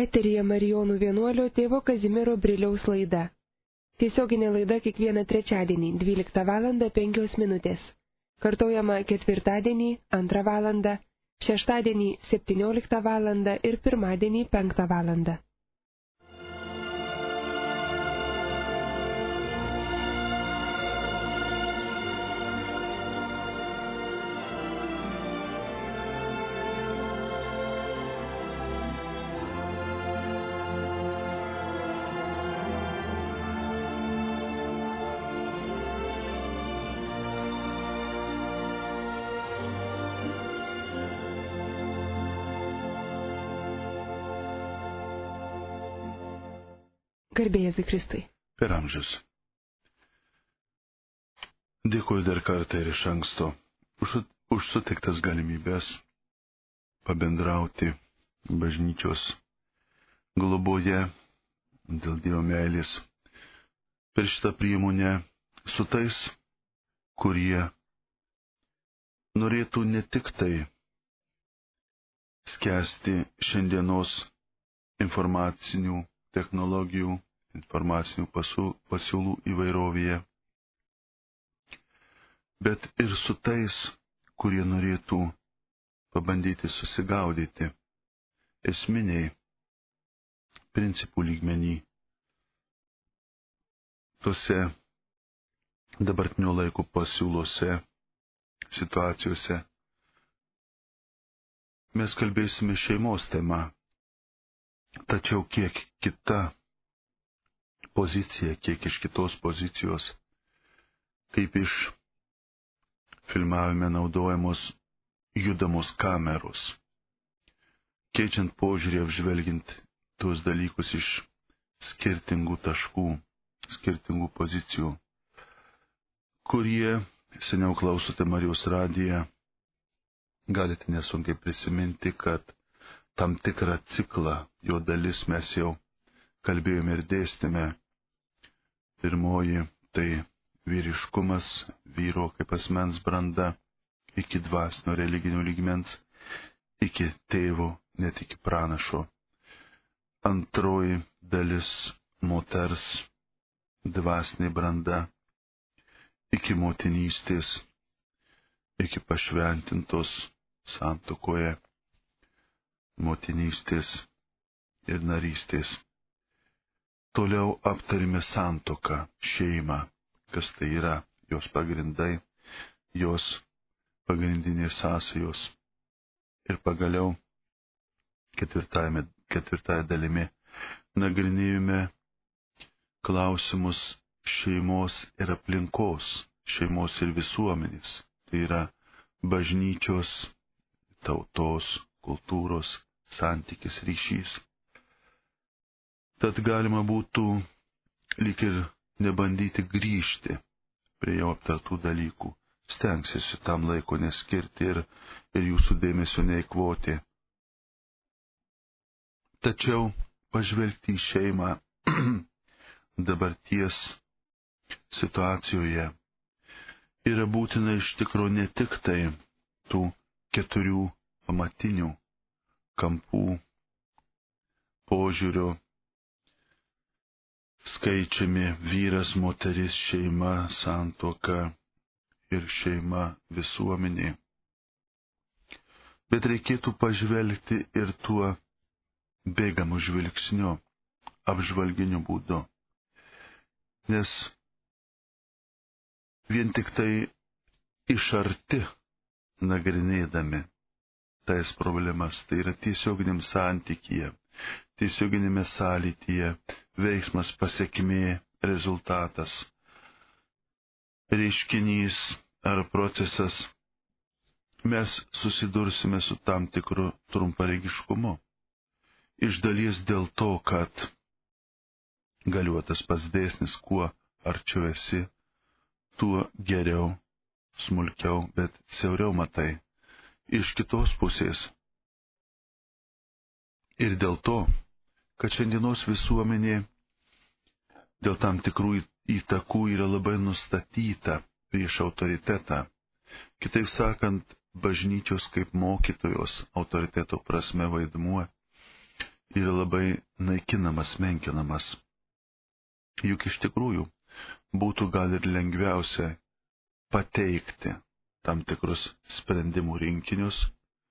Eteryje Marijonų vienuolio tėvo Kazimiero Briliaus laida. Tiesioginė laida kiekvieną trečiadienį 12 val. 5 minutės. Kartojama ketvirtadienį 2 val., šeštadienį 17 val. ir pirmadienį 5 val. Garbė Jėzui Kristui. Per amžius. Dėkuoju dar kartą ir iš anksto už suteiktas galimybės pabendrauti bažnyčios globoje dėl Dievo meilės per šitą priemonę su tais, kurie norėtų ne tik tai skęsti šiandienos informacinių technologijų, informacinių pasiūlų įvairovėje, bet ir su tais, kurie norėtų pabandyti susigaudyti esminiai principų lygmenį tose dabartinio laiko pasiūlose, situacijose. Mes kalbėsime šeimos tema. Tačiau kiek kita pozicija, kiek iš kitos pozicijos, kaip iš filmavime naudojamos judamos kameros, keičiant požiūrį, apžvelgiant tuos dalykus iš skirtingų taškų, skirtingų pozicijų, kurie seniau klausote Marijos radiją, galite nesunkiai prisiminti, kad tam tikrą ciklą, jo dalis mes jau kalbėjome ir dėstėme. Pirmoji tai vyriškumas, vyro kaip asmens branda, iki dvasinio religinio lygmens, iki tėvo, net iki pranašo. Antroji dalis moters dvasinė branda, iki motinystės, iki pašventintos santuokoje motinystės ir narystės. Toliau aptarime santuoką, šeimą, kas tai yra, jos pagrindai, jos pagrindinės sąsajos. Ir pagaliau ketvirtąją dalimi nagrinėjome klausimus šeimos ir aplinkos, šeimos ir visuomenės. Tai yra bažnyčios, tautos, kultūros, santykis, ryšys. Tad galima būtų lyg ir nebandyti grįžti prie jau aptartų dalykų. Stengsiuosi tam laiko neskirti ir jūsų dėmesio neįkvoti. Tačiau pažvelgti į šeimą dabarties situacijoje yra būtina iš tikro ne tik tai tų 4 pamatinių kampų požiūrio skaičiami vyras, moteris, šeima, santuoka ir šeima visuomenė. Bet reikėtų pažvelgti ir tuo bėgamu žvilgsniu, apžvalginiu būdu. Nes vien tik tai iš arti nagrinėdami tais problemas, tai yra tiesioginiam santykyje, tiesioginėme sąlytyje, veiksmas, pasekmė, rezultatas, reiškinys ar procesas, mes susidursime su tam tikru trumparegiškumu. Iš dalies dėl to, kad galiotas pats dėsnis, kuo arčiau esi, tuo geriau, smulkiau, bet siauriau matai. Iš kitos pusės. Ir dėl to, kad šiandienos visuomenė dėl tam tikrų įtakų yra labai nustatyta prieš autoritetą. Kitaip sakant, bažnyčios kaip mokytojos autoriteto prasme vaidmuo yra labai naikinamas, menkinamas. Juk iš tikrųjų būtų gal ir lengviausia pateikti tam tikrus sprendimų rinkinius.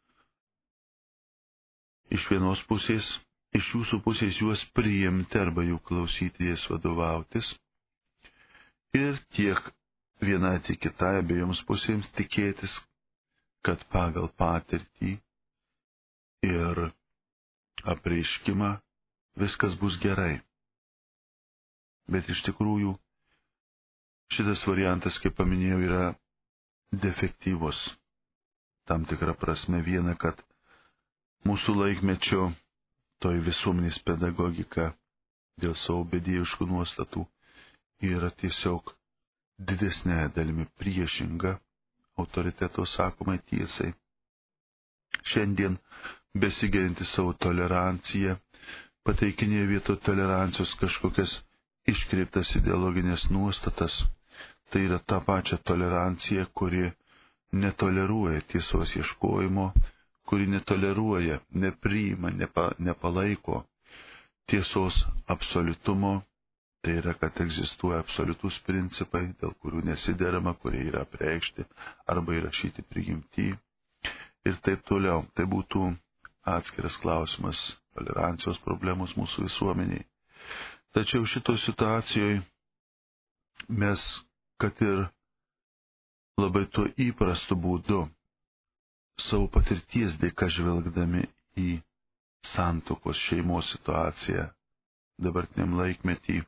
Iš vienos pusės, iš jūsų pusės juos priimti arba jų klausyti, jais vadovautis. Ir tiek vienai, tiek kitai abiejoms pusėms tikėtis, kad pagal patirtį ir apreiškimą viskas bus gerai. Bet iš tikrųjų šitas variantas, kaip paminėjau, yra defektyvus. Tam tikrą prasme viena, kad mūsų laikmečio toj visuomenės pedagogika dėl savo bedieviškų nuostatų yra tiesiog didesnė dalimi priešinga autoriteto sakomai tiesai. Šiandien besigerinti savo toleranciją pateikinėja vietoj tolerancijos kažkokias iškreiptas ideologinės nuostatas. Tai yra ta pačia tolerancija, kuri netoleruoja tiesos ieškojimo, kuri netoleruoja, nepriima, nepalaiko tiesos absoliutumo. Tai yra, kad egzistuoja absoliutus principai, dėl kurių nesiderama, kurie yra apreikšti arba įrašyti prigimtį ir taip toliau. Tai būtų atskiras klausimas tolerancijos problemos mūsų visuomeniai. Tačiau šito situacijoje mes, kad ir labai tuo įprastu būdu, savo patirties dėka žvelgdami į santuokos šeimos situaciją dabartiniam laikmetį,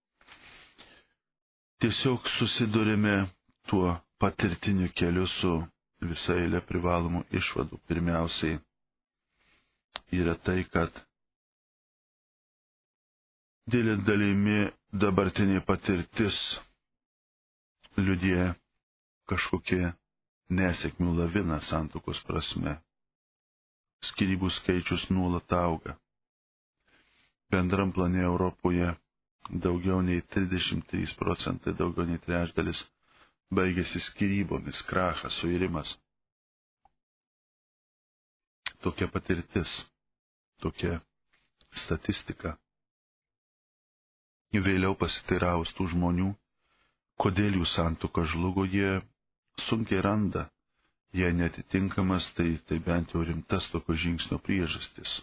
tiesiog susidurime tuo patirtiniu keliu su visai eilė privalomų išvadų. Pirmiausiai yra tai, kad didelė dalimi dabartinė patirtis liudija kažkokie nesėkmių lavina santuokos prasme. Skyrybų skaičius nuolat auga. Bendram plane Europoje daugiau nei 33%, daugiau nei trečdalis baigėsi skyrybomis, krachas, suirimas. Tokia patirtis, tokia statistika. Vėliau pasiteiraus tų žmonių, kodėl jų santuoka žlugo, jie sunkiai randa. Jei netitinkamas, tai bent jau rimtas tokio žingsnio priežastis.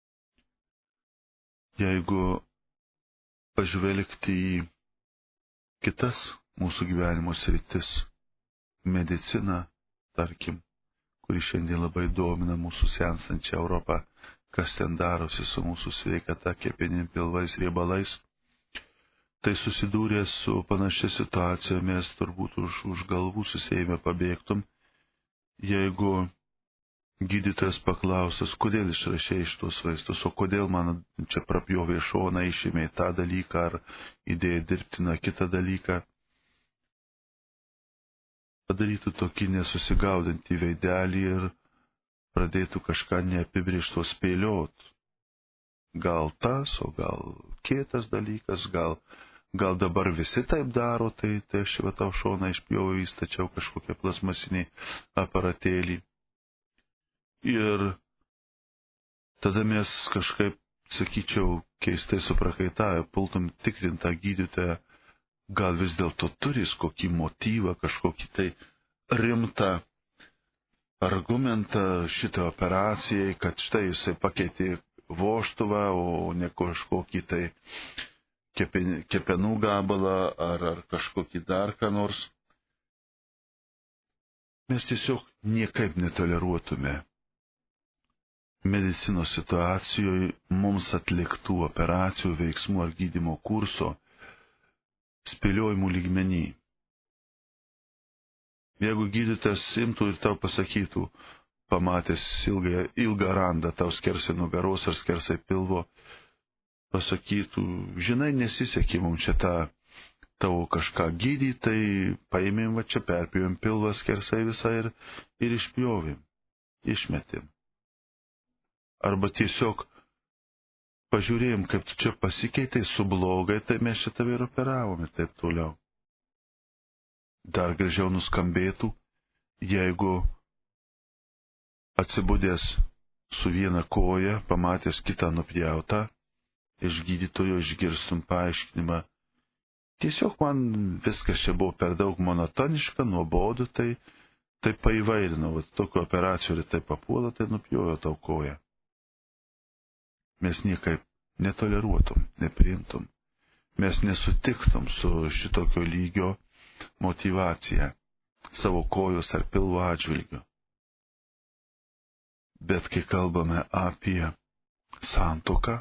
Jeigu pažvelgti į kitas mūsų gyvenimo sritis, medicina, tarkim, kuri šiandien labai domina mūsų senstančią Europą, kas ten darosi su mūsų sveikata, kepenim, pilvais, riebalais, tai susidūrė su panašia situacija, mes turbūt už galvų susėjime pabėgtum, jeigu gydytojas paklausas, kodėl išrašė šitos vaistus, o kodėl man čia prapjovė šoną, išėmė tą dalyką ar įdėjo dirbtiną kitą dalyką, padarytų tokį nesusigaudantį veidelį ir pradėtų kažką neapibrėžto spėliot. Gal tas, o gal kitas dalykas, gal dabar visi taip daro, tai aš va tau šoną išpjoviau, įstačiau kažkokią plasmasinį aparatėlį. Ir tada mes kažkaip, sakyčiau, keistai suprakaitavę, pultum tikrintą gydytoją, gal vis dėlto turis kokį motyvą, kažkokį tai rimtą argumentą šitą operacijai, kad štai jisai pakeitė vožtuvą, o ne kažkokį tai kepenų gabalą ar kažkokį dar ką nors. Mes tiesiog niekaip netoleruotume medicinos situacijoje mums atliktų operacijų, veiksmų ar gydymo kurso spėliojimų lygmenį. Jeigu gydytojas imtų ir tau pasakytų, pamatęs ilgą randą tau skersai nugaros ar skersai pilvo, pasakytų, žinai, nesisekė mums čia tą tavo kažką gydyti, tai paėmėm va čia, perpjovėm pilvą skersai visą ir išpjovėm, išmetėm. Arba tiesiog pažiūrėjom, kaip tu čia pasikeitai su blogai, tai mes čia tave ir operavom ir taip toliau. Dar gražiau nuskambėtų, jeigu atsibudęs su viena koja, pamatęs kitą nupjautą, iš gydytojo išgirstum paaiškinimą. Tiesiog man viskas čia buvo per daug monotoniška, nuobodu, tai paįvairinau, tokiu operacijų ir tai papuola, tai nupjojo tau koją. Mes niekaip netoleruotum, nepriimtum. Mes nesutiktum su šitokio lygio motyvacija savo kojos ar pilvo atžvilgiu. Bet kai kalbame apie santuoką,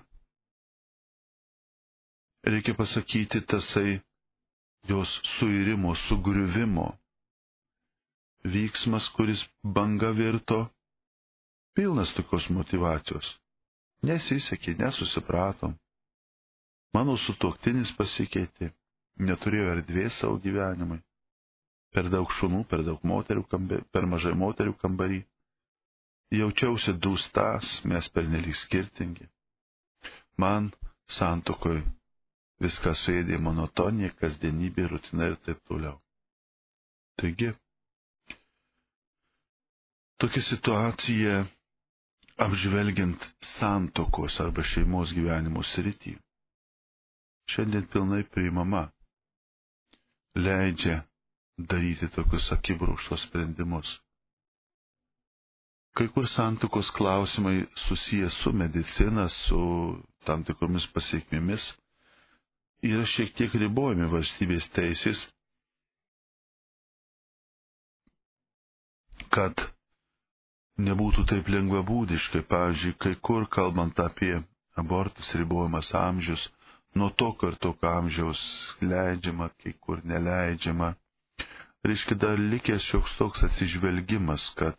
reikia pasakyti tasai jos suirimo, sugriuvimo vyksmas, kuris banga virto, pilnas tokios motyvacijos. Nesisekė, nesusipratom. Mano sutuoktinis pasikeitė, neturėjo erdvės savo gyvenimui. Per daug šunų, per daug moterių, per mažai moterių kambarį. Jaučiausi dūstas, mes pernelyg skirtingi. Man santuokoj viskas suėdė monotonija, kasdienybė, rutina ir taip toliau. Taigi, tokia situacija, apžvelgiant santuokos arba šeimos gyvenimo sritį, šiandien pilnai priimama, leidžia daryti tokius akibrokštos sprendimus. Kai kur santuokos klausimai susiję su medicina, su tam tikromis pasiekmėmis, yra šiek tiek ribojami valstybės teisės, kad nebūtų taip lengvabūdiškai. Pavyzdžiui, kai kur, kalbant apie abortus, ribojamas amžius, nuo tokio ir tokio amžiaus leidžiama, kai kur neleidžiama. Reiškia, dar likęs šioks toks atsižvelgimas, kad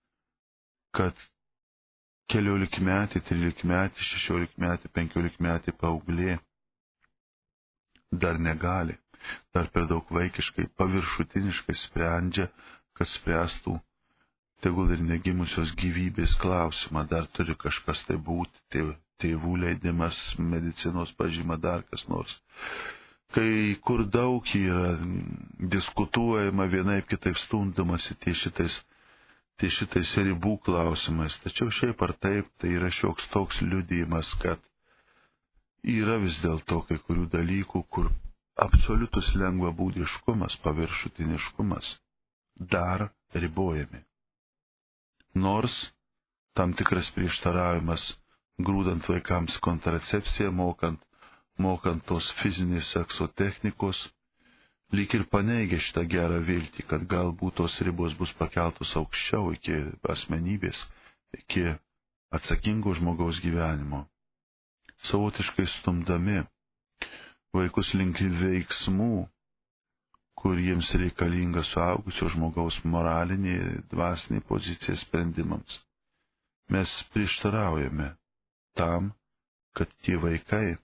14-metė, 13-metė, 16-metė, 15-metė paauglė dar negali, dar per daug vaikiškai, paviršutiniškai sprendžia, kad spręstų tegul ir negimusios gyvybės klausimą, dar turi kažkas tai būti, tėvų leidimas, medicinos pažyma, dar kas nors. Kai kur daug yra diskutuojama, vienaip kitaip stumdamasi ties šitais ribų klausimais, tačiau šiaip ar taip, tai yra šioks toks liudijimas, kad yra vis dėlto kai kurių dalykų, kur absoliutus lengvabūdiškumas, paviršutiniškumas dar ribojami. Nors tam tikras prieštaravimas, grūdant vaikams kontracepciją, mokant tos fizinės sekso technikos, lyg ir paneigia šitą gerą viltį, kad galbūt tos ribos bus pakeltos aukščiau iki asmenybės, iki atsakingo žmogaus gyvenimo. Savotiškai stumdami vaikus link veiksmų, kur jiems reikalinga suaugusio žmogaus moralinė, dvasinė pozicija sprendimams. Mes prieštaraujame tam, kad tie vaikai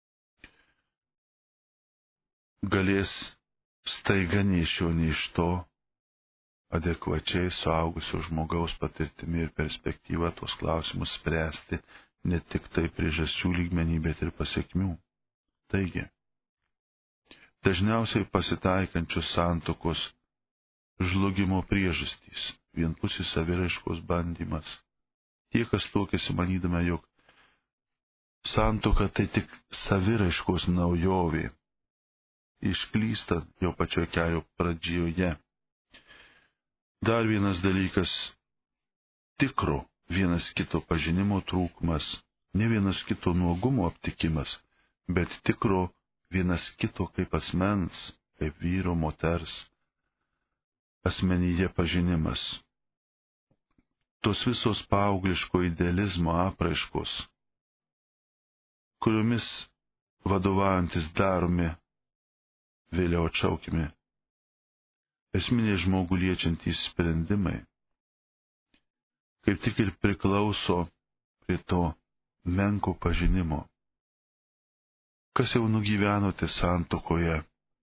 galės staiga nei iš jo, nei iš to adekvačiai suaugusio žmogaus patirtimi ir perspektyva tuos klausimus spręsti ne tik tai priežasčių lygmenį, bet ir pasiekmių. Taigi, dažniausiai pasitaikančios santuokos žlugimo priežastys, vienpusis saviraiškos bandymas. Tie, kas tuokiasi manydami, jog santuoka tai tik saviraiškos naujovė, išklysta jau pačioje kelio pradžioje. Dar vienas dalykas - tikro vienas kito pažinimo trūkumas, ne vienas kito nuogumo aptikimas, bet tikro vienas kito kaip asmens, kaip vyro, moters asmenyje pažinimas. Tos visos paaugliško idealizmo apraiškos, kuriomis vadovaujantis daromi, vėliau atšaukime, esminiai žmogų liečiantys sprendimai, kaip tik ir priklauso prie to menko pažinimo. Kas jau nugyvenote santuokoje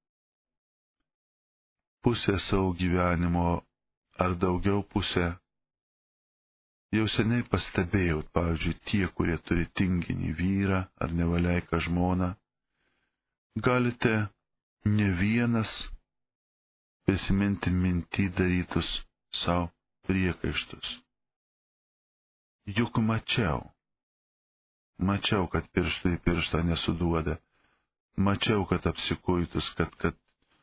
pusę savo gyvenimo ar daugiau pusę, jau seniai pastebėjau, pavyzdžiui, tie, kurie turi tinginį vyrą ar nevaleiką žmoną, galite ne vienas prisiminti mintį darytus savo priekaištus. Juk mačiau, kad pirštų į pirštą nesuduoda, mačiau, kad apsikuitus, kad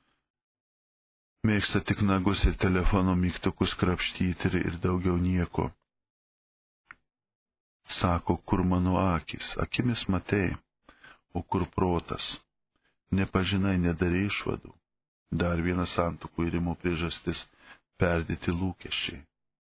mėgsta tik nagus ir telefono mygtukus krapštyti ir daugiau nieko. Sako, kur mano akis, akimis matei, o kur protas, nepažinai, nedarė išvadų. Dar viena santuokų irimo priežastis – perdėti lūkesčiai.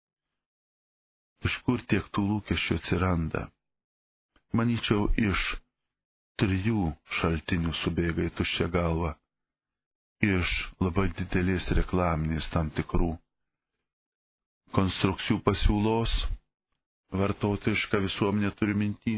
Iš kur tiek tų lūkesčių atsiranda? Manyčiau, iš 3 šaltinių subėga į tuščią galvą. Iš labai didelės reklaminės tam tikrų konstrukcijų pasiūlos, vartotojišką visuomenę turi minty.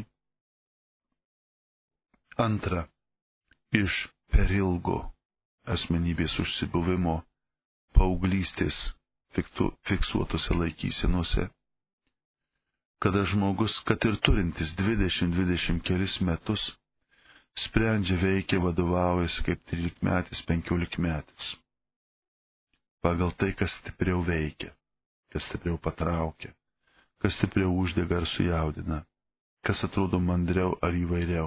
Antra, iš per ilgo asmenybės užsibuvimo paauglystės fiksuotose laikysenose, kada žmogus, kad ir turintis 20 kelis metus, sprendžia, veikia, vadovaujasi kaip 13-metis, 15-metis. Pagal tai, kas stipriau veikia, kas stipriau patraukia, kas stipriau uždega ar sujaudina, kas atrodo mandriau ar įvairiau.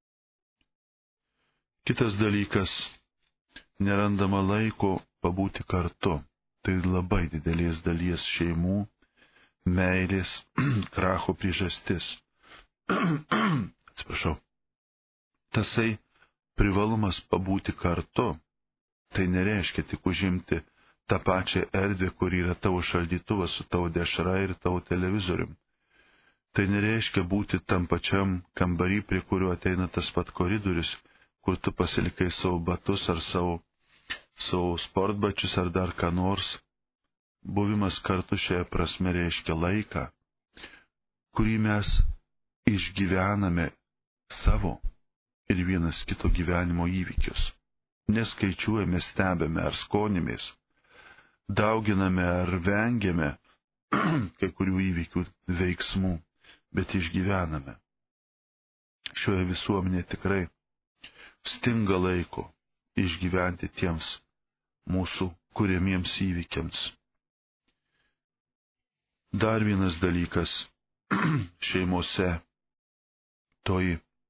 Kitas dalykas – nerandama laiko pabūti kartu. Tai labai didelės dalies šeimų meilės kracho priežastis. Atsiprašau. Tasai privalumas pabūti kartu, tai nereiškia tik užimti tą pačią erdvę, kur yra tavo šaldytuvas su tavo dešra ir tavo televizorium. Tai nereiškia būti tam pačiam kambarį, prie kurio ateina tas pat koridorius, kur tu pasilikai savo batus ar savo sportbačius ar dar ką nors. Buvimas kartu šioje prasme reiškia laiką, kurį mes išgyvename savo ir vienas kito gyvenimo įvykius. Neskaičiuojame, stebime ar skonimės, dauginame ar vengiame kai kurių įvykių veiksmų, bet išgyvename. Šioje visuomenėje tikrai stinga laiko išgyventi tiems mūsų kuriamiems įvykiams. Dar vienas dalykas šeimose toji,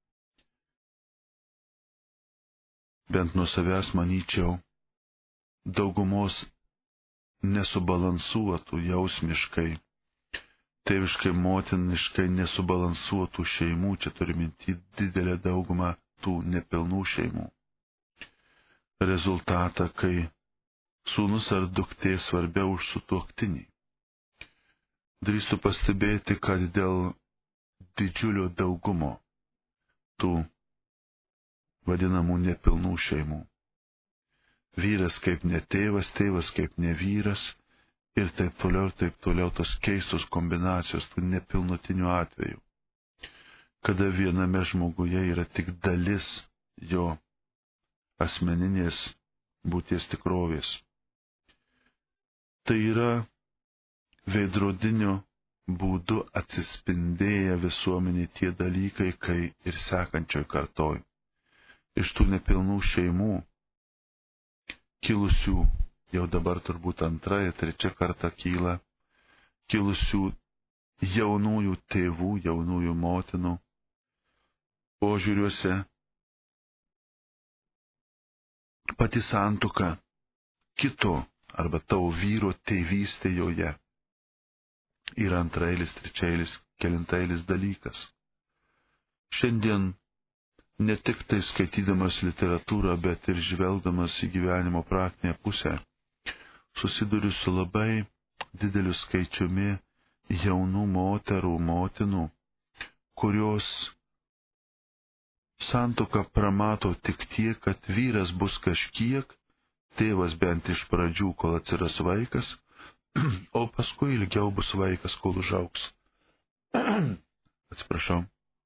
bent nuo savęs manyčiau, daugumos nesubalansuotų jausmiškai, tėviškai, motiniškai nesubalansuotų šeimų, čia turi minti didelę daugumą tų nepilnų šeimų. Rezultatą, kai sūnus ar duktė svarbiau už sutuoktinį. Drįstu pastebėti, kad dėl didžiulio daugumo tų vadinamų nepilnų šeimų. Vyras kaip ne tėvas, tėvas kaip ne vyras ir taip toliau tos keistos kombinacijos tų nepilnutinių atvejų. Kada viename žmoguje yra tik dalis jo asmeninės būties tikrovės. Tai yra veidrodiniu būdu atsispindėję visuomenė tie dalykai, kai ir sekančioj kartoj. Iš tų nepilnų šeimų, kilusių jau dabar turbūt 2, 3 kartą kyla, kilusių jaunųjų tėvų, jaunųjų motinų, požiūriuose pati santuoka kito arba tavo vyro tėvystė joje yra antraeilis, trečiailis, kelintailis dalykas. Šiandien ne tik tai skaitydamas literatūrą, bet ir žvelgdamas į gyvenimo praktinę pusę, susiduriu su labai dideliu skaičiumi jaunų moterų, motinų, kurios santuoką pramato tik tiek, kad vyras bus kažkiek, tėvas bent iš pradžių, kol atsiras vaikas, o paskui ilgiau bus vaikas, kol užaugs. Atsiprašau.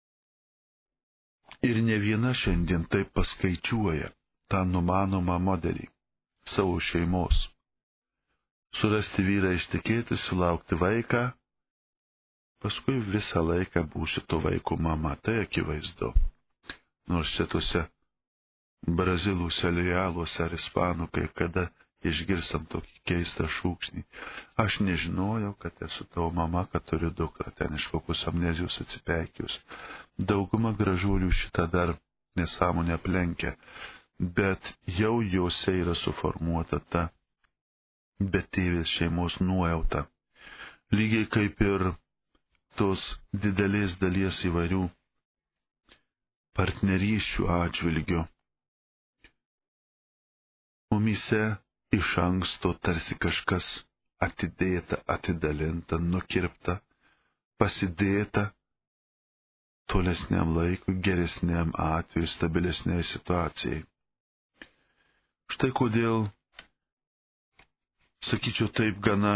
Ir ne viena šiandien taip paskaičiuoja tą numanomą modelį savo šeimos. Surasti vyrą ištekėti, sulaukti vaiką, paskui visą laiką būsi to vaiko mama, tai akivaizdu. Nors čia tuose brazilų serialuose ar ispanų, kai kada išgirstam tokį keistą šūksnį. Aš nežinojau, kad esu tavo mama, kad turiu dukrą, ten iš kokios amnezijos atsipeikius. Dauguma gražuolių šitą dar nesąmonę aplenkia, bet jau jose yra suformuota ta betėvės šeimos nuojauta. Lygiai kaip ir tos didelės dalies įvairių partnerysčių atžvilgių. Mumyse iš anksto tarsi kažkas atidėta, atidalinta, nukirpta, pasidėta tolesniam laikui, geresniam atveju, stabilesniai situacijai. Štai kodėl, sakyčiau taip, gana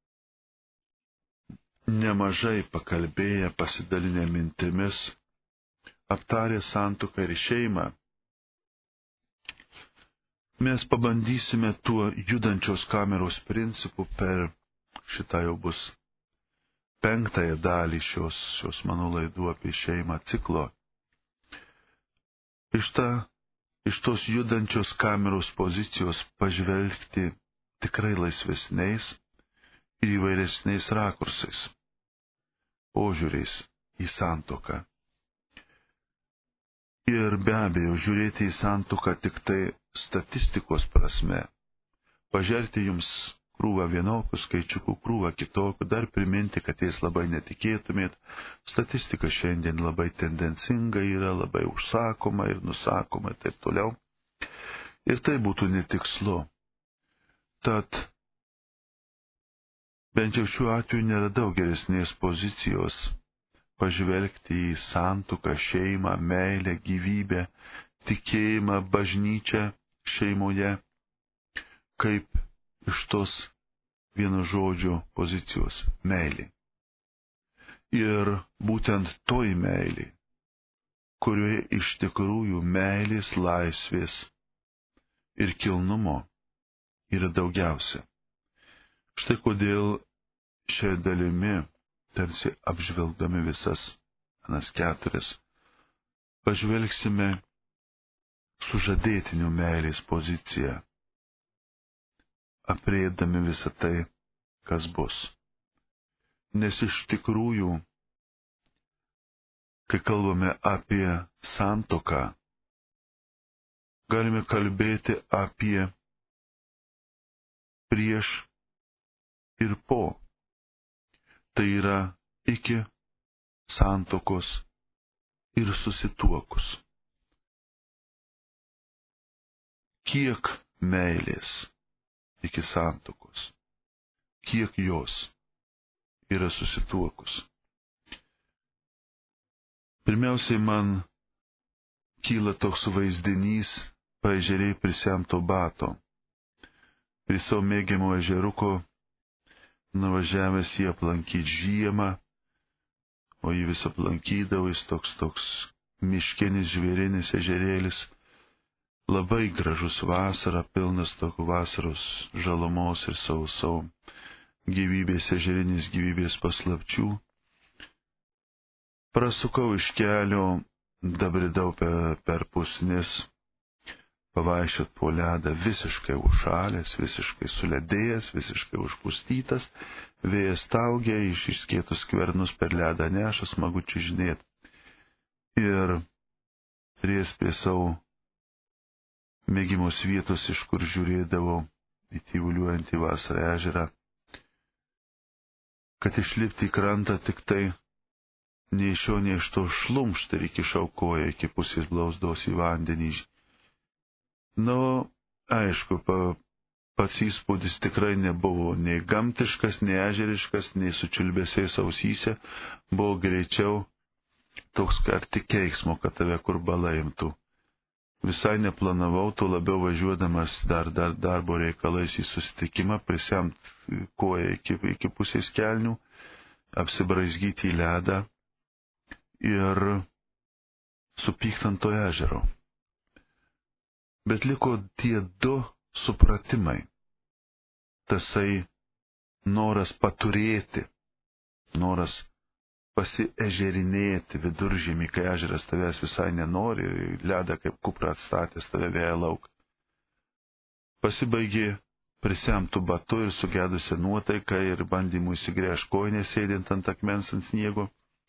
nemažai pakalbėję, pasidalinę mintimis, aptarę santuoką ir šeimą, mes pabandysime tuo judančios kameros principu per šitą jau bus 5 dalį šios mano laidų apie šeimą ciklo. Iš tos judančios kameros pozicijos pažvelgti tikrai laisvesniais ir įvairesniais rakursais, požiūriais į santuoką. Ir be abejo, žiūrėti į santuoką tik tai statistikos prasme, pažerti jums krūvą vienokių skaičiukų, krūvą kitokių, dar priminti, kad jais labai netikėtumėt. Statistika šiandien labai tendencinga yra, labai užsakoma ir nusakoma ir taip toliau. Ir tai būtų netikslu. Tad bent jau šiuo atveju neradau geresnės pozicijos pažvelgti į santuoką, šeimą, meilę, gyvybę, tikėjimą, bažnyčią šeimoje, kaip iš tos vieno žodžio pozicijos - meilė. Ir būtent toj meilė, kurioje iš tikrųjų meilės, laisvės ir kilnumo yra daugiausia. Štai kodėl šią dalimi, tarsi apžvelgdami visas 4, pažvelgsime sužadėtinių meilės poziciją, aprėdami visą tai, kas bus. Nes iš tikrųjų, kai kalbame apie santuoką, galime kalbėti apie prieš ir po. Tai yra iki santuokos ir susituokus. Kiek meilės iki santuokos, kiek jos yra susituokus. Pirmiausiai man kyla toks vaizdinys paežeriai prisemto bato. Prie savo mėgiamo ežeruko nuvažiavęs jį aplankyti žiemą, o jį vis aplankydavo, jis toks miškinis, žvėrinis ežerėlis, labai gražus vasara, pilnas tokių vasaros žalumos ir savo gyvybės, ežerinės gyvybės paslapčių. Prasukau iš kelio, dabridau per pusnis, pavaiščiot po ledą, visiškai užšalęs, visiškai suledėjęs, visiškai užpustytas, vėjas taugė, iš išskėtus skvernus per ledą neša, smagu čižinėt. Ir ries prie savo mėgimos vietos, iš kur žiūrėdavau į tyvuliuojantį vasarą ežerą, kad išlipti į krantą tik tai nei iš šio, nei iš to šlumšt ir įkišau koją iki pusės blauzdos į vandenį. Aišku, pats įspūdis tikrai nebuvo nei gamtiškas, nei ežeriškas, nei su čiulbesiais ausyse, buvo greičiau toks arti keiksmo, kad tave kur balaimtų. Visai neplanavau, tuo labiau važiuodamas dar darbo reikalais į susitikimą, prisemt koją iki pusės kelnių, apsibraizgyti į ledą ir supykt ant to ežero. Bet liko tie 2 supratimai. Tasai noras paturėti, noras pasiežerinėti viduržemį, kai ežeras tavęs visai nenori, ledą kaip kuprą atstatęs tave vėja lauk. Pasibaigė prisemtų batu ir sugedusią nuotaiką ir bandymų įsigręžti kojinę sėdint ant akmens ant sniego.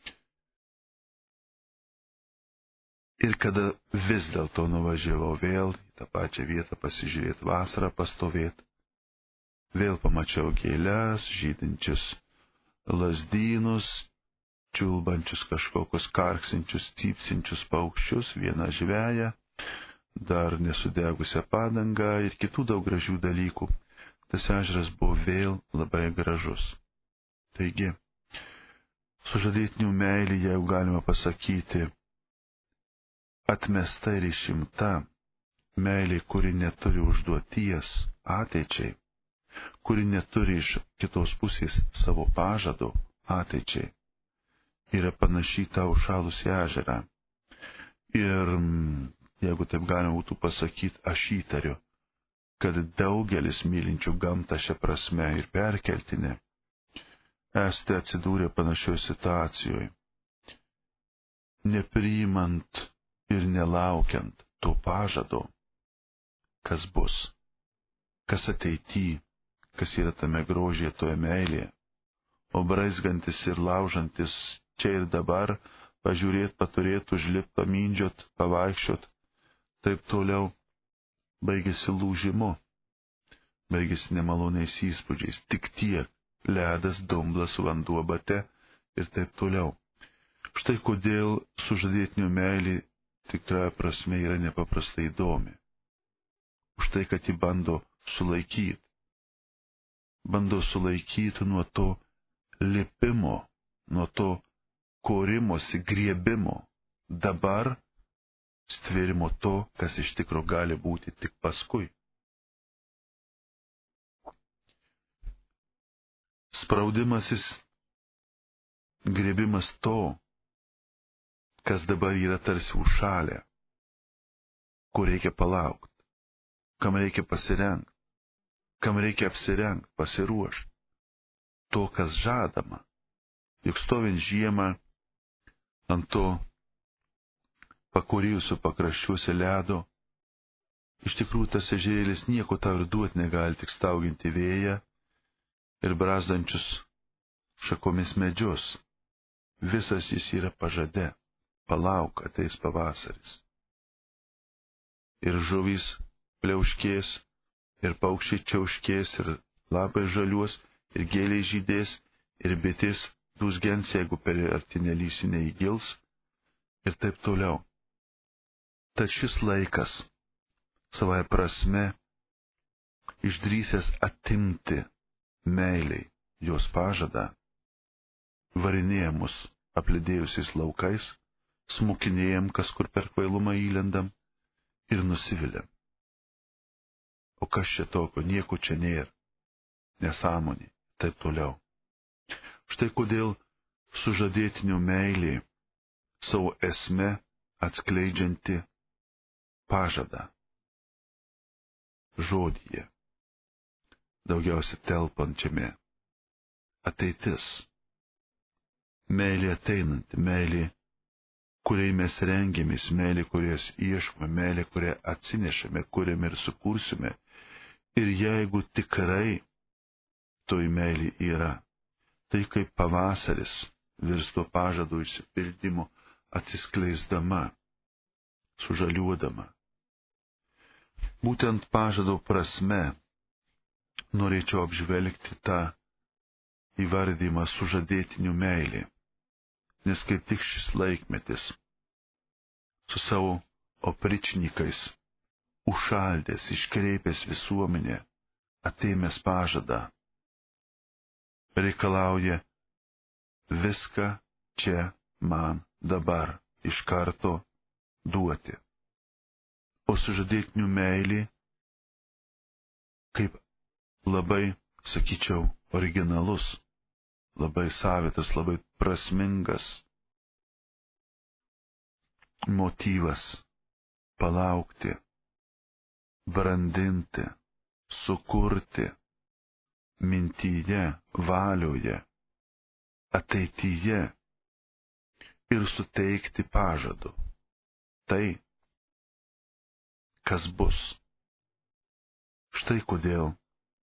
Ir kada vis dėlto nuvažiavau vėl į tą pačią vietą pasižiūrėti vasarą, pastovėti, vėl pamačiau gėles, žydinčius lazdynus, čiulbančius kažkokius karksinčius, cypsinčius paukščius, vieną žveją, dar nesudegusią padangą ir kitų daug gražių dalykų. Tas ežeras buvo vėl labai gražus. Taigi, sužadėtinių meilė, jeigu galima pasakyti, atmesta ir išimta, meilė, kuri neturi užduoties ateičiai, kuri neturi iš kitos pusės savo pažado ateičiai, yra panaši tą užšalusį ežerą. Ir jeigu taip galima būtų pasakyti, aš įtariu, kad daugelis mylinčių gamtą šią prasme ir perkeltinę esate atsidūrę panašioje situacijoje, nepriimant ir nelaukiant to pažado, kas bus, kas ateity, kas yra tame grožėje, toje meilėje, o braizgantis ir laužantis čia ir dabar, pažiūrėt, paturėt, užlipt, pamindžiot, pavaikščiot, taip toliau, baigėsi lūžimu, baigėsi nemaloniais įspūdžiais, tik tiek, ledas, dumblas, vanduo bate ir taip toliau. Štai kodėl sužadėtinių meilė tikra prasme yra nepaprastai įdomi. Už tai, kad ji bando sulaikyti nuo to lipimo, nuo to korimosi, griebimo, dabar stvėrimo to, kas iš tikro gali būti tik paskui. Spraudimasis, griebimas to, kas dabar yra tarsi užšalę, kur reikia palaukti, kam reikia pasirengti, kam reikia apsirengti, pasiruošti, to, kas žadama. Juk stovint žiemą ant to pakūrėjusių pakraščiuose ledo, iš tikrųjų tas ežerėlis nieko tau ir duoti negali, tik stauginti vėją ir brazdančius šakomis medžius. Visas jis yra pažade, palauk, ateis pavasaris. Ir žuvys pliauškės, ir paukščiai čiauškės, ir lapai žaliuos, ir gėliai žydės, ir bitės dūzgens, jeigu per arti nelysi neįgils, ir taip toliau. Tad šis laikas, savai prasme, išdrįsęs atimti meiliai jos pažadą, varinėja mus aplidėjusiais laukais, smukinėjam, kas kur per kvailumą įlendam ir nusiviliam. O kas čia tokio, nieko čia nėra, nesąmonė, taip toliau. Štai kodėl sužadėtinių meilė savo esme atskleidžianti pažadą žodyje, daugiausia telpančiame, ateitis, meilė ateinanti, meilė, kuriai mes rengiamės, meilė, kurias ieškome, meilė, kurią atsinešame, kuriame ir sukursime. Ir jeigu tikrai toj meilė yra, tai kaip pavasaris virsto pažado išsipildymu, atsiskleisdama, sužaliuodama. Būtent pažado prasme norėčiau apžvelgti tą įvardymą sužadėtinių meilė, nes kaip tik šis laikmetis su savo opričnikais užšaldęs, iškreipęs visuomenę, atėmęs pažadą, reikalauja viską čia man dabar iš karto duoti. O sužadėtinių meilė, kaip labai, sakyčiau, originalus, labai savitas, labai prasmingas motyvas palaukti, brandinti, sukurti mintyje, valioje, ateityje ir suteikti pažadu. Tai, kas bus. Štai kodėl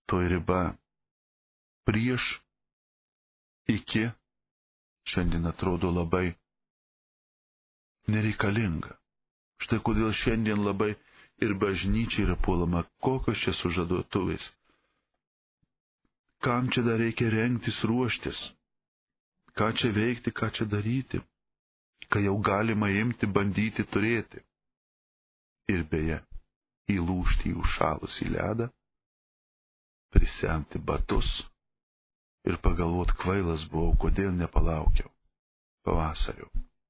toj riba prieš, iki, šiandien atrodo labai nereikalinga. Štai kodėl šiandien labai ir bažnyčia yra puolama, kokios čia sužadotuvės. Kam čia dar reikia rengtis, ruoštis? Ką čia veikti, ką čia daryti, kai jau galima imti, bandyti turėti. Ir beje, įlūžti į užšalusį ledą, prisemti batus ir pagalvot, kvailas buvau, kodėl nepalaukiau pavasario.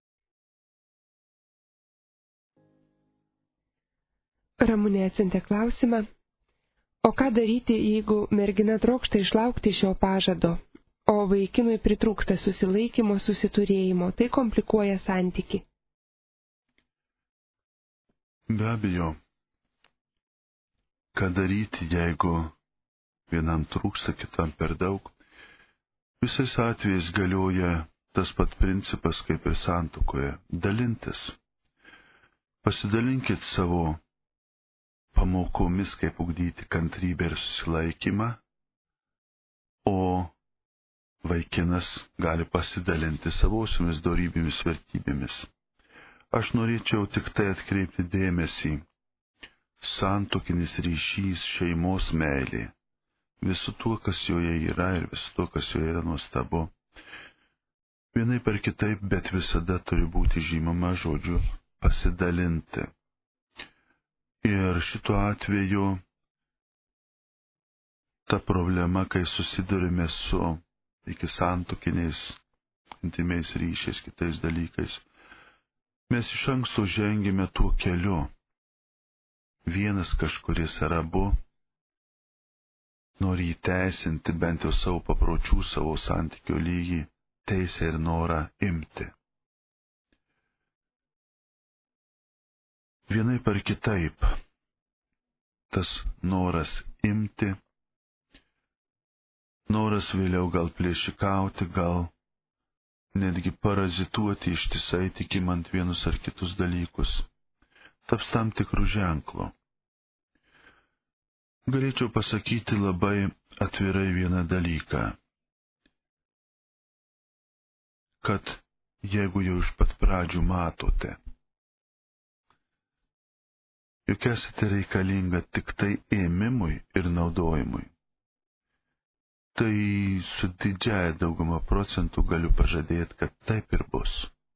Ramunė atsiuntė klausimą, o ką daryti, jeigu mergina trokšta išlaukti šio pažado, o vaikinui pritrūksta susilaikymo, susiturėjimo, tai komplikuoja santyki. Be abejo, ką daryti, jeigu vienam trūksta, kitam per daug. Visais atvejais galioja tas pat principas kaip ir santuokoje – dalintis. Pasidalinkit savo pamokomis, kaip ugdyti kantrybę ir susilaikymą, o vaikinas gali pasidalinti savosiomis dorybėmis vertybėmis. Aš norėčiau tik tai atkreipti dėmesį. Santuokinis ryšys, šeimos meilė, visu tuo, kas joje yra ir visu tuo, kas joje yra nuostabu. Vienaip ar kitaip, bet visada turi būti žymama žodžiu pasidalinti. Ir šituo atveju ta problema, kai susidurime su iki santuokiniais, intymiais ryšiais, kitais dalykais, mes iš anksto žengėme tuo keliu. Vienas kažkuris ar abu nori įteisinti bent jau savo papročių, savo santykio lygį, teisę ir norą imti. Vienaip ar kitaip, tas noras imti, noras vėliau gal plėšikauti, gal netgi parazituoti ištisai tikimant vienus ar kitus dalykus, taps tam tikrų ženklų. Galėčiau pasakyti labai atvirai vieną dalyką, kad jeigu jau iš pat pradžių matote, juk esate reikalinga tik tai ėmimui ir naudojimui, tai su didžiaja dauguma procentų galiu pažadėti, kad taip ir bus.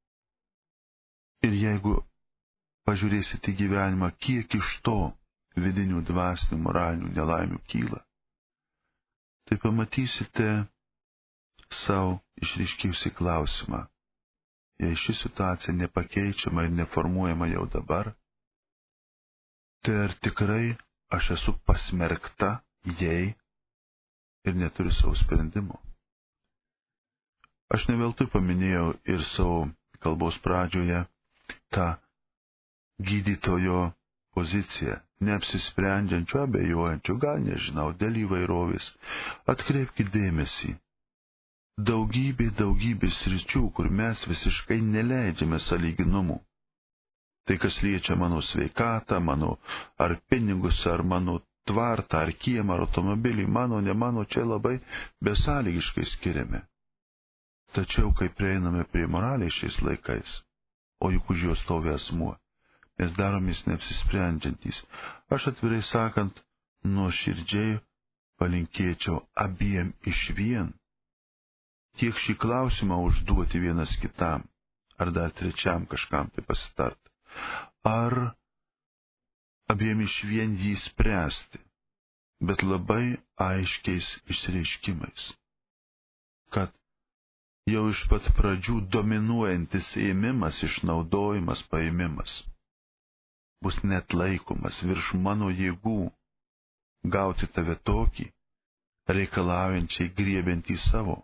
Ir jeigu pažiūrėsite į gyvenimą, kiek iš to vidinių dvasinių moralinių nelaimių kyla, tai pamatysite savo išryškėjusi klausimą, jei ši situacija nepakeičiama ir neformuojama jau dabar, tai ar tikrai aš esu pasmerkta, jei ir neturiu savo sprendimo. Aš ne veltui paminėjau ir savo kalbos pradžioje tą gydytojo poziciją, neapsisprendžiančių, abejojančių, gal nežinau, dėl įvairovės. Atkreipkite dėmesį. Daugybė sričių, kur mes visiškai neleidžiame sąlyginumų. Tai, kas liečia mano sveikatą, mano ar pinigus, ar mano tvartą, ar kiemą, ar automobilį, mano, ne mano, čia labai besąlygiškai skiriame. Tačiau, kai prieiname prie moralės šiais laikais, o juk už jos stovi asmuo, mes daromės neapsisprendžiantys. Aš atvirai sakant, nuoširdžiai palinkėčiau abiem išvien tiek šį klausimą užduoti vienas kitam, ar dar trečiam kažkam tai pasitart, ar abiem išvien jį spręsti, bet labai aiškiais išreiškimais, kad jau iš pat pradžių dominuojantis ėmimas, išnaudojimas, paėmimas bus net laikomas virš mano jėgų gauti tave tokį, reikalaujančiai griebiantį savo.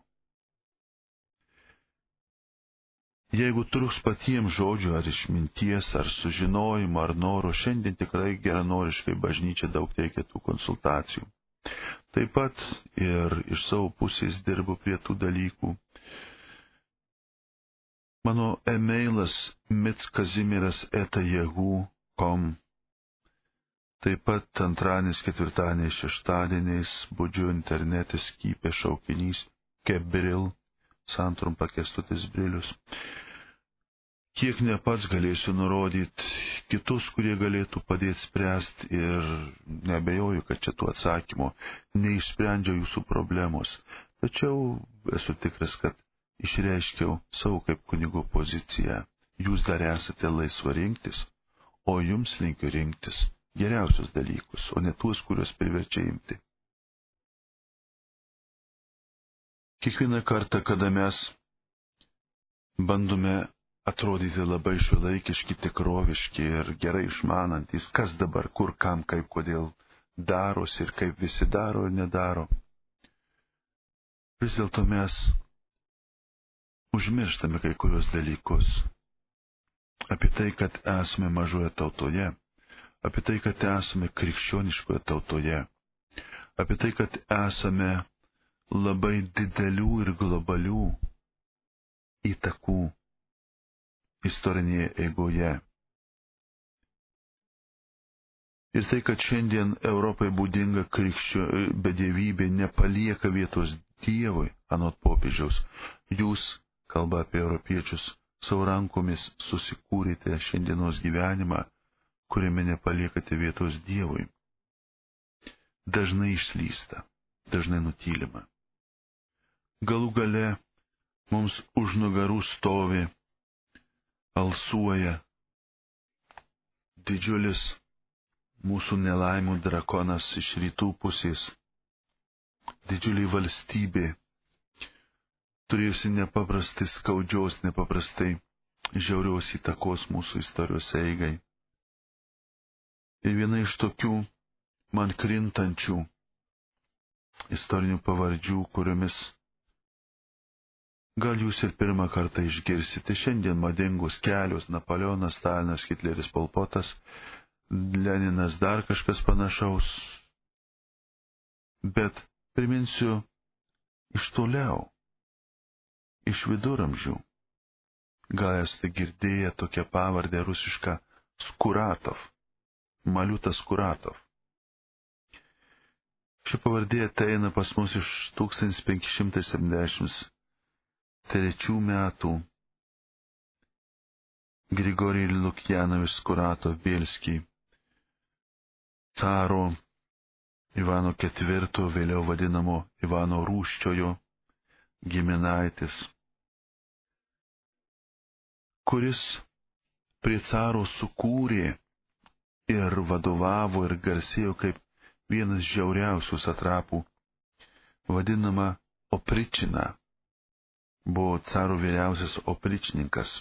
Jeigu truks patiems žodžių ar išminties, ar sužinojimo, ar noro, šiandien tikrai geranoriškai bažnyčia daug teikia tų konsultacijų. Taip pat ir iš savo pusės dirbu prie tų dalykų. Mano e-mailas mitskazimieras@yahoo.com. Taip pat antradieniais, ketvirtadieniais, šeštadieniais budžiu internete Skype šaukinys Kebril, santrumpa Kęstutis Brilius. Kiek ne pats galėsiu nurodyti kitus, kurie galėtų padėti spręsti ir nebejoju, kad čia tų atsakymų neišsprendžia jūsų problemos. Tačiau esu tikras, kad išreiškiau savo kaip kunigo poziciją. Jūs dar esate laisva rinktis, o jums linkiu rinktis geriausius dalykus, o ne tuos, kuriuos priverčia imti. Kiekvieną kartą, kada mes bandome atrodyti labai šiuolaikiški, tikroviški ir gerai išmanantis, kas dabar, kur, kam, kaip, kodėl darosi ir kaip visi daro ir nedaro. Vis dėlto mes užmirštame kai kurios dalykus. Apie tai, kad esame mažoje tautoje, apie tai, kad esame krikščioniškoje tautoje, apie tai, kad esame labai didelių ir globalių įtakų istorinėje eigoje. Ir tai, kad šiandien Europai būdinga bedievybė nepalieka vietos Dievui, anot popiežiaus. Jūs, kalba apie europiečius, savo rankomis susikūrėte šiandienos gyvenimą, kuriame nepaliekate vietos Dievui. Dažnai išslysta, dažnai nutylima. Galų gale mums už nugarų stovi, alsuoja didžiulis mūsų nelaimų drakonas iš rytų pusės. Didžiulė valstybė, turėjusi nepaprastai skaudžios, nepaprastai žiaurios įtakos mūsų istorijos eigai. Ir viena iš tokių man krintančių istorinių pavardžių, kuriomis gal jūs ir pirmą kartą išgirsite šiandien madingus kelius: Napoleonas, Stalinas, Hitleris, Pol Potas, Leninas, dar kažkas panašaus. Bet priminsiu iš toliau, iš viduramžių. Gal esate girdėję tokią pavardę rusišką Skuratov, Maliutas Skuratov. Ši pavardė ateina pas mus iš 1573 metų. Grigorijai Lukjanovič Skuratov Bielskij, caro Ivano IV, vėliau vadinamo Ivano Rūsčiojo giminaitis, kuris prie caro sukūrė ir vadovavo ir garsėjo kaip vienas žiauriausių satrapų, vadinama Opričina. Buvo caro vyriausias opričnikas.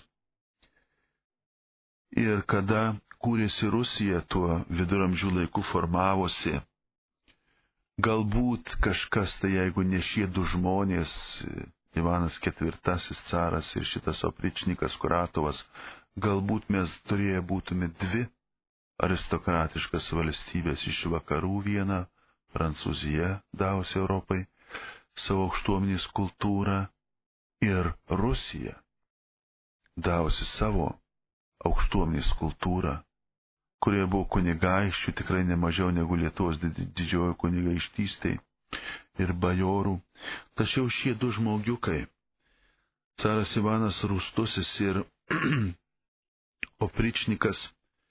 Ir kada kūrėsi Rusija, tuo viduramžių laiku formavosi, galbūt kažkas, tai jeigu ne šie du žmonės, Ivanas IV caras ir šitas opričnikas Kuratovas, galbūt mes turėję būtume dvi aristokratiškas valstybės iš vakarų, viena Prancūzija davusi Europai savo aukštuomenės kultūrą, ir Rusija davusi savo aukštuomenės kultūrą, kurioje buvo kunigaikščių tikrai nemažiau negu Lietuvos didžiojo kunigaikštystė ir bajorų. Tačiau šie du žmogiukai, caras Ivanas Rūstusis ir opričnikas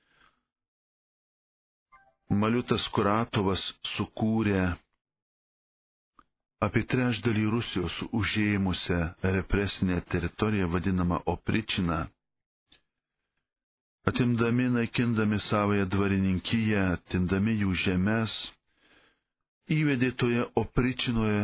Maliutas Kuratovas, sukūrė apie trečdalį Rusijos užėmusią represinę teritoriją vadinamą Opričiną, atimdami, naikindami savąją dvarininkiją, atimdami jų žemes, įvedė toje Opričinoje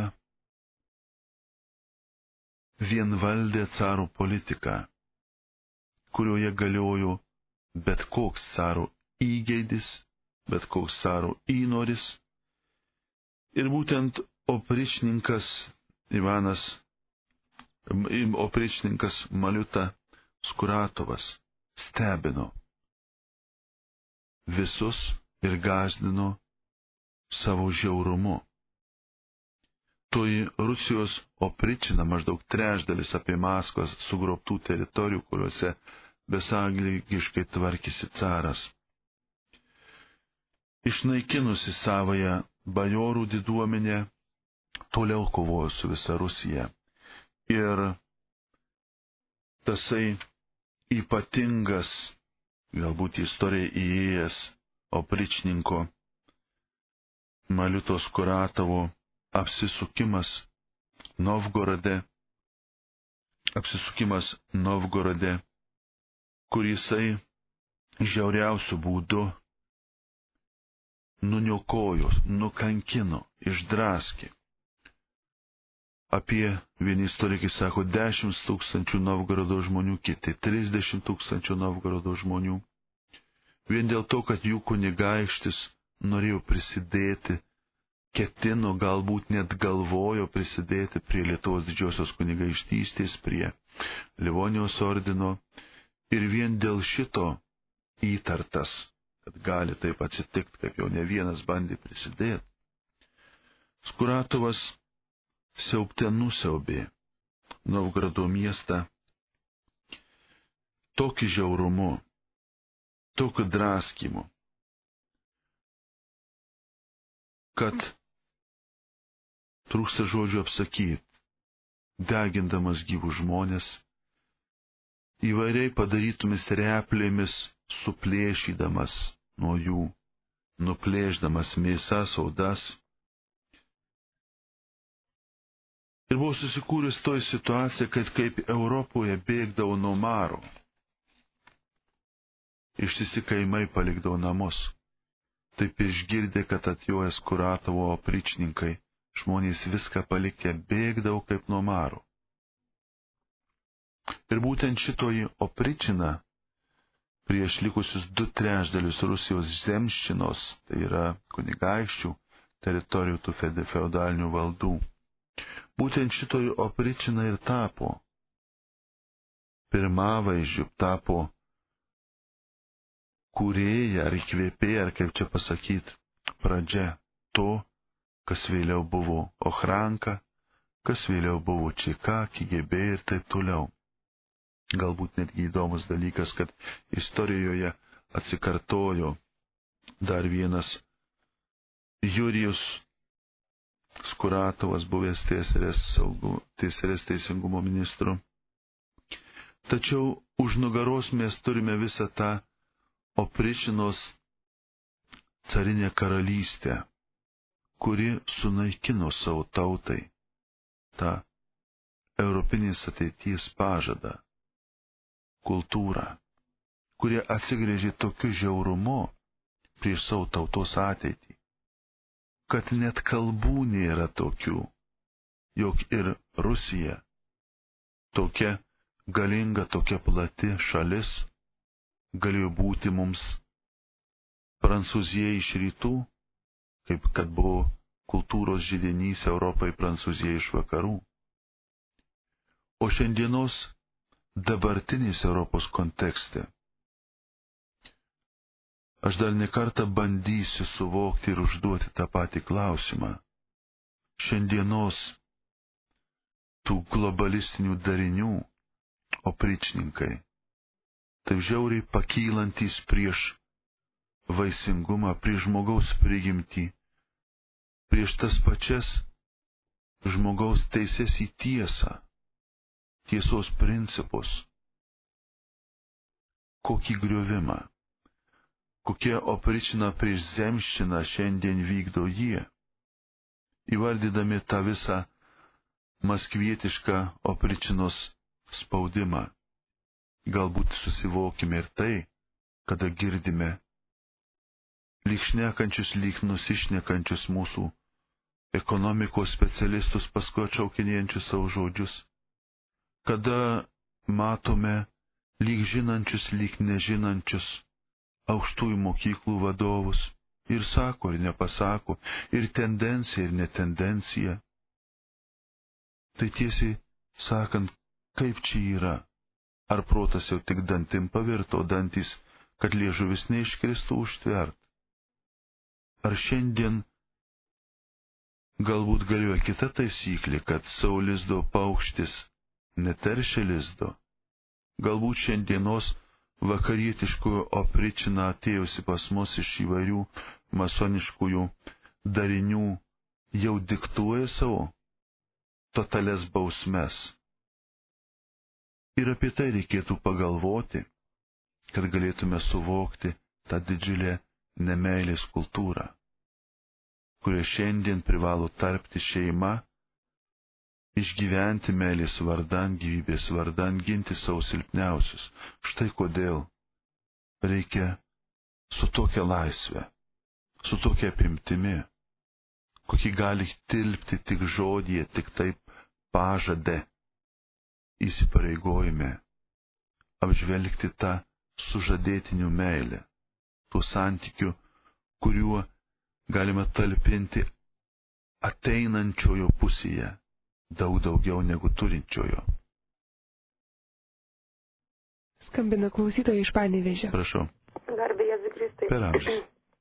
vienvaldę caro politiką, kurioje galiojo bet koks caro įgeidis, bet koks caro įnoris. Ir būtent opričnikas Maliuta Skuratovas stebino visus ir gąsdino savo žiaurumu. Toji Rusijos opričina, maždaug trečdalis apie Maskvos sugrobtų teritorijų, kuriuose besąlygiškai tvarkėsi caras. išnaikinusi savoją bajorų diduomenę, toliau kovojo su visa Rusija. Ir tasai ypatingas, galbūt į istoriją įėjęs opričninko Maliutos Kuratovo apsisukimas Novgorode, kur jisai žiauriausių būdų nuniokojo, nukankino, išdraskė. Apie vieni istorikai sako 10 000 Novgorodo žmonių, kiti 30 000 Novgorodo žmonių. Vien dėl to, kad jų kunigaikštis norėjo prisidėti, ketino, galbūt net galvojo prisidėti prie Lietuvos didžiosios kunigaikštystės, prie Livonijos ordino. Ir vien dėl šito įtartas, kad gali taip atsitikti, kaip jau ne vienas bandė prisidėti, Skuratovas siaubte nusiaubė Novgorodo miestą tokiu žiaurumu, tokiu draskymu, kad trūksta žodžių apsakyti, degindamas gyvus žmonės, įvairiai padarytomis replėmis suplėšydamas nuo jų, nuplėšdamas mėsas, odas. Ir buvo susikūręs toj situacija, kad kaip Europoje bėgdavo nuo maro, ištisi kaimai palikdavo namus. Taip išgirdę, kad atjoja Skuratovo opričninkai, žmonės viską palikę bėgdavo kaip nuo maro. Ir būtent šitoji opričina prieš likusius 2/3 Rusijos zemščinos, tai yra kunigaikščių teritorijų tų feudalinių valdų, būtent šitoji opričina ir tapo pirmavaizdžiu, tapo kūrėja ar įkvėpėja, ar kaip čia pasakyti, pradžia to, kas vėliau buvo Ochranka, kas vėliau buvo Čeka, KGB ir taip toliau. Galbūt netgi įdomus dalykas, kad istorijoje atsikartojo dar vienas Jurijus Skuratovas, buvęs TSRS teisingumo ministru. Tačiau už nugaros mes turime visą tą opričinos carinę karalystę, kuri sunaikino savo tautai tą europinės ateities pažadą, kultūrą, kurie atsigrėžė tokiu žiaurumu prieš savo tautos ateitį, kad net kalbų nėra tokių, jog ir Rusija, tokia galinga, tokia plati šalis, galėjo būti mums Prancūzija iš rytų, kaip kad buvo kultūros židinys Europai Prancūzija iš vakarų. O šiandienos dabartinės Europos kontekste aš dar nekartą bandysiu suvokti ir užduoti tą patį klausimą. Šiandienos tų globalistinių darinių opričninkai, taip žiauriai pakylantys prieš vaisingumą, prieš žmogaus prigimtį, prieš tas pačias žmogaus teises į tiesą, tiesos principus. Kokį griovimą, kokie opričina prieš zemščiną šiandien vykdo jie, įvardydami tą visą maskvietišką opričinos spaudimą. Galbūt susivokime ir tai, kada girdime lyg šnekančius, lyg nusišnekančius mūsų ekonomikos specialistus, paskui atšaukinėjančius savo žodžius, kada matome lyg žinančius, lyg nežinančius aukštųjų mokyklų vadovus ir sako ir nepasako, ir tendencija ir netendencija. Tai tiesiai sakant, kaip čia yra? Ar protas jau tik dantim pavirto, dantys, kad liežuvis neiškristų užtvert? Ar šiandien galbūt galioja kita taisyklė, kad savo lizdo paukštis neteršia lizdo? Galbūt šiandienos vakarietiškojo opričina atėjusi pas mus iš įvairių masoniškųjų darinių jau diktuoja savo totalias bausmes. Ir apie tai reikėtų pagalvoti, kad galėtume suvokti tą didžiulę nemeilės kultūrą, kurioje šiandien privalo tarpti šeima, išgyventi meilės vardan, gyvybės vardan, ginti savo silpniausius. Štai kodėl reikia su tokia laisve, su tokia apimtimi, kokį gali tilpti tik žodyje, tik taip pažade, įsipareigojime, apžvelgti tą sužadėtinių meilę, tų santykių, kuriuo galima talpinti ateinančiojo pusėje daug daugiau negu turinčiojo. Skambina klausytoja iš Panevėžio. Prašau. Garbė Jėzui Kristui. Per amžius.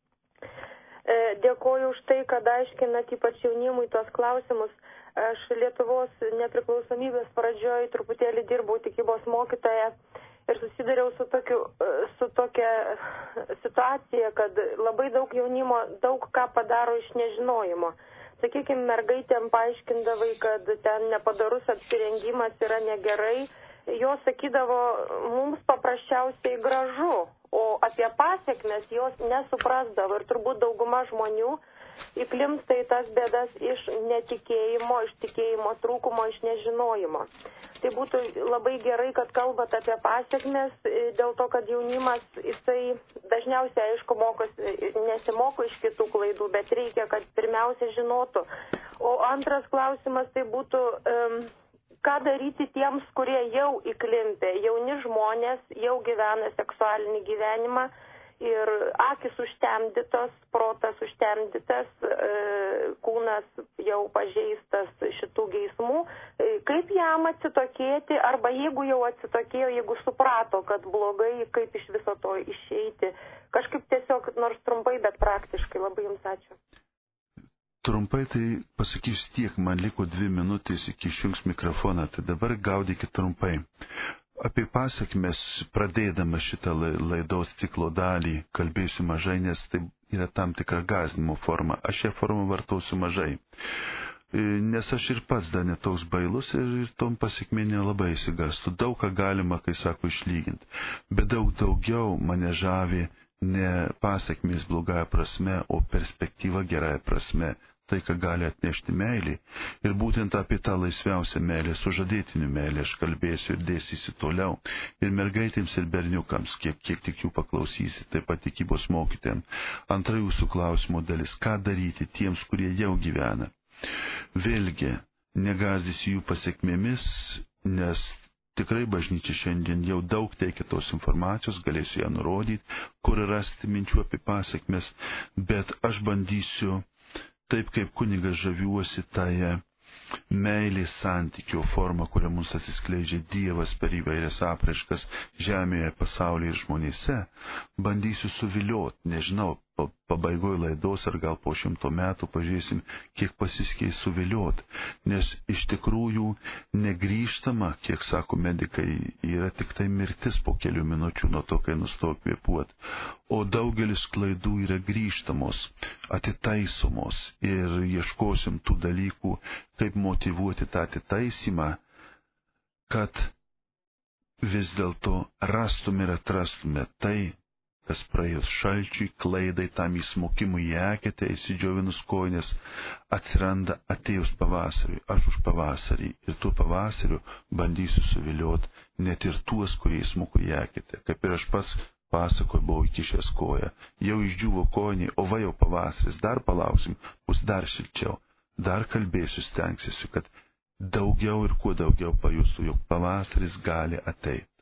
Dėkoju už tai, kad aiškinat ypač jaunimui tos klausimus. Aš Lietuvos nepriklausomybės pradžioj truputėlį dirbau tikybos mokytoja ir susidariau su tokia situacija, kad labai daug jaunimo daug ką padaro iš nežinojimo. Sakykime, mergaitėm paaiškindavai, kad ten nepadarus apsirengimas yra negerai. Jos sakydavo, mums paprasčiausiai gražu, o apie pasiekmes jos nesuprasdavo. Ir turbūt dauguma žmonių įklimpsta į tas bėdas iš netikėjimo, iš tikėjimo trūkumo, iš nežinojimo. Tai būtų labai gerai, kad kalbat apie pasiekmes, dėl to, kad jaunimas, jisai dažniausiai, aišku, nesimoko iš kitų klaidų, bet reikia, kad pirmiausia žinotų. O antras klausimas tai būtų, ką daryti tiems, kurie jau įklimpė, jauni žmonės, jau gyvena seksualinį gyvenimą, ir akis užtemdytos, protas užtemdytas, kūnas jau pažeistas šitų geismų. Kaip jam atsitokėti, arba jeigu jau atsitokėjo, jeigu suprato, kad blogai, kaip iš viso to išeiti. Kažkaip tiesiog, nors trumpai, bet praktiškai. Labai jums ačiū. Trumpai tai pasakysiu tiek, man liko 2 minutės iki išjungs mikrofoną, tai dabar gaudykit trumpai. Apie pasiekmes, pradėdama šitą laidos ciklo dalį, kalbėsiu mažai, nes tai yra tam tikra gąsdinimo forma. Aš šią formą vartosiu mažai, nes aš ir pats dar netoks bailus ir tom pasiekmė nelabai įsigarstu. Daug ką galima, kai sako, išlyginti, bet daug daugiau mane žavi ne pasiekmės blogąją prasme, o perspektyva gerąją prasme. Tai, ką gali atnešti meilį. Ir būtent apie tą laisviausią meilę, sužadėtinių meilę, aš kalbėsiu ir dėstysiu toliau. Ir mergaitėms, ir berniukams, kiek tik jų paklausysi, taip pat tikybos mokytėm. Antra jūsų klausimo dalis, ką daryti tiems, kurie jau gyvena. Vėlgi, negąsdysiu jų pasiekmėmis, nes tikrai bažnyčia šiandien jau daug teikia tos informacijos, galėsiu ją nurodyti, kur rasti minčių apie pasiekmes, bet aš bandysiu taip kaip kunigas žaviuosi tąją meilės santykio formą, kurią mums atsiskleidžia Dievas per įvairias apraiškas žemėje, pasaulyje ir žmonėse, bandysiu suvilioti, nežinau, pabaigoje laidos ar gal po 100 metų pažiūrėsim, kiek pasiskeis suvilioti, nes iš tikrųjų negrįžtama, kiek sako medikai, yra tik tai mirtis po kelių minučių nuo to, kai nustoja kvėpuoti, o daugelis klaidų yra grįžtamos, atitaisomos ir ieškosim tų dalykų, kaip motyvuoti tą atitaisymą, kad vis dėlto rastume ir atrastume tai, kas praėjus šalčiui, klaidai, tam įsmokimui į eketę, įsidžiovinus kojines, atsiranda atėjus pavasariui. Aš už pavasarį ir tuo pavasariu bandysiu suvilioti net ir tuos, kurie įsmuko į eketę. Kaip ir aš pats pasakoju, buvau įkišęs koją. Jau išdžiuvo kojiniai, o va jau pavasaris, dar palauksim, bus dar šilčiau. Dar kalbėsiu, stengsiu, kad daugiau ir kuo daugiau pajustų, jog pavasaris gali ateiti.